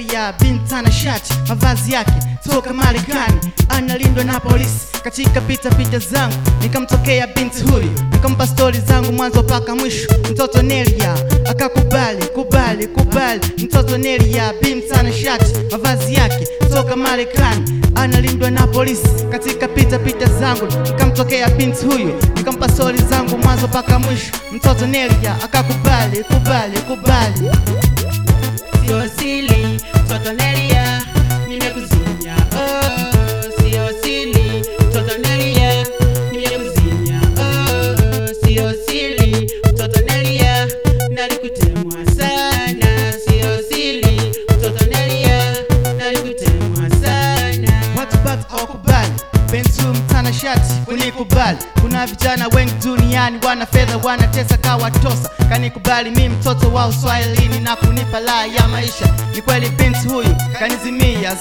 Nelia binti ana shati, mavazi yake toka Marekani, analindwa na polisi. Katika pita zangu nikamtokea binti huyu, nikampa stori zangu mwanzo paka mwisho. Mtoto Nelia akakubali. Mtoto Nelia binti ana shati, mavazi yake toka Marekani, analindwa na polisi. Katika pita zangu nikamtokea binti huyu, nikampa stori zangu mwanzo paka mwisho. Mtoto Nelia akakubali. Sio siri, mtoto Nelia nimekuzinya, sio siri, mtoto Nelia nimekuzinya, sio siri, mtoto Nelia nalikutemwa sana, sio siri, mtoto Nelia nalikutemwa sana. Watu bado hawakubali binti mtana shati kunikubali. Kuna vijana wengi duniani wana fedha, wanatesa kawatosa. Kanikubali mimi mtoto wa Uswahilini na kunipa la ya maisha. Ni kweli binti huyu kanizimia.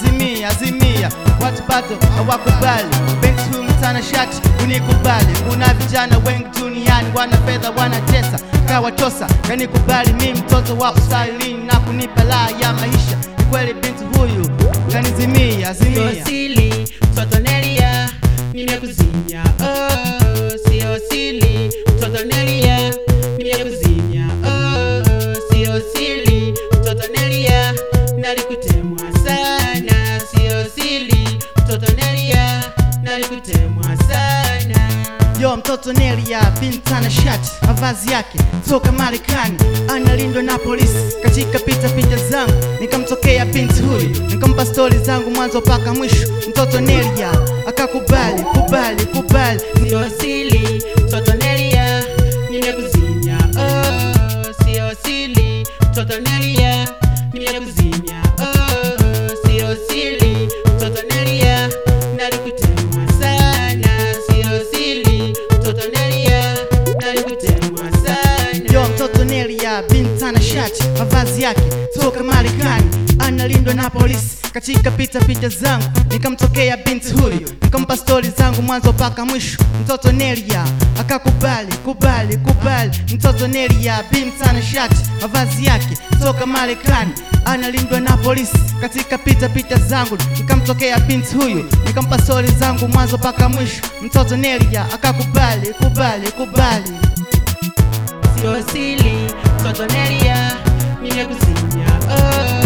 Watu bado hawakubali binti huyu mtana shati kunikubali. Kuna vijana wengi duniani wana fedha, wanatesa kawatosa. Kanikubali mimi mtoto wa Uswahilini na kunipa la ya maisha. Ni kweli binti huyu kanizimia. Sio siri, mtoto Nelia nimekuzinya, sio siri, mtoto Nelia nimekuzinya, sio siri, mtoto Nelia nalikutemwa sana, sio siri, mtoto Nelia nalikutemwa sana. Yo, mtoto Nelia binti ana shati, mavazi yake toka Marekani, analindwa na polisi. Katika pita zangu nikamtokea binti huyu, nikampa stori zangu mwanzo paka mwisho. Mtoto Nelia akakubali. Sio siri, mtoto Nelia nimekuzinya, sio siri, mtoto Nelia nimekuzinya, sio siri, mtoto Nelia nalikutemwa sana, sio siri, mtoto Nelia nalikutemwa sana. Yo, mtoto Nelia binti ana shati, mavazi yake toka Marekani, analindwa na polisi. Katika pita zangu nikamtokea binti huyu, nikampa stori zangu mwanzo paka mwisho. Mtoto Nelia akakubali. Mtoto Nelia binti ana shati, mavazi yake toka Marekani, analindwa na polisi. Katika pita zangu nikamtokea binti huyu, nikampa stori zangu mwanzo paka mwisho. Mtoto Nelia akakubali. Sio siri, mtoto Nelia nimekuzinya,